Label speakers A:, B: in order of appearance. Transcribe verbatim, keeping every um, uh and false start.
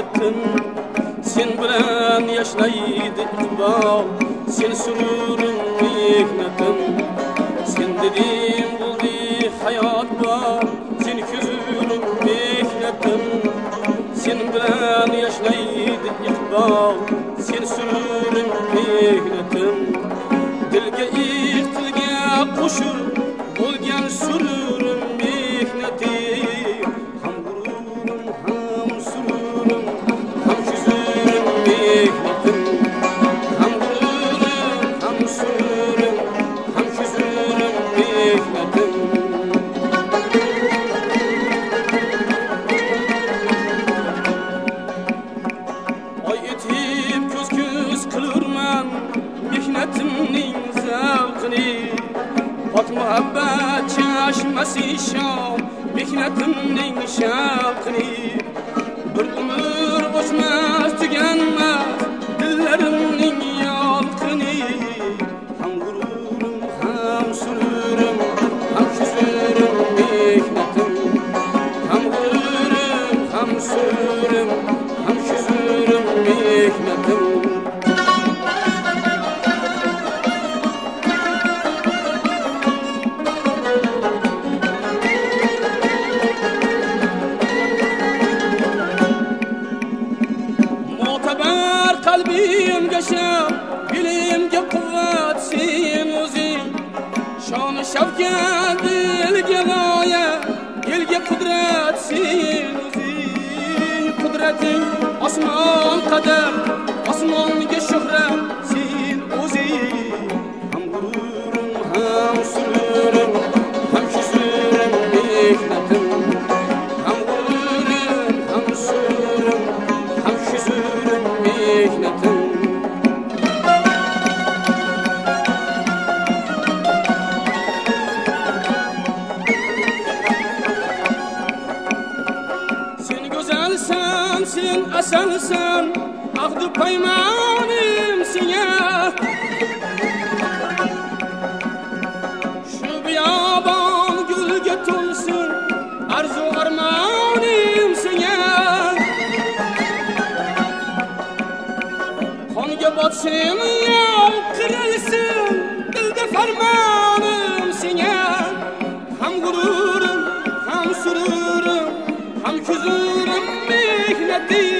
A: mehnetim. Sen bilen yaşlaydı iqbal, sen sürürüm mehnetim. Sen dediğim buldu hayat var, sen küzürüm mehnetim. Sen bilen yaşlaydı iqbal, sen sürürüm mehnetim. Dilge iq, dilge qo'shur bo'lgan sürürüm mehnetim. Ham gururim, ham sürürüm, ham küzürüm mehnetim. Ham gururim, ham sürürüm, ham küzürüm mehnetim. Oy etib ko'z-ko'z qilurman mehnetimning zavqini. Ot muhabbat chashmasi shom mehnetimning shavqini. Bir umr o'chmas tuganmas dillarimning yolqini. Ham gururim, ham sururim, ham kuzurim mehnetim. Ham gururim, ham sururim, ham kuzurim mehnetim. Kalbimga sham, dilimga quvvat sen o'zing. Shon shavkat elga g'oya, elga qudrat sen o'zing. Qudrating osmon qadar, osmonga shuhrat sen o'zing. Ham gururim, ham sururim, ham kuzurim mehnetim. Ham gururim, ham sururim, ham kuzurim mehnetim. Sen go'zalsan, sen asalsan, ahdu paymonim senga. Shu biyobon gulga to'lsin, arzu armonim senga. Qonga botsin, yov qirilsin, dilda farmonim senga. Ham gururim, ham sururim, ham kuzurim mehnetim.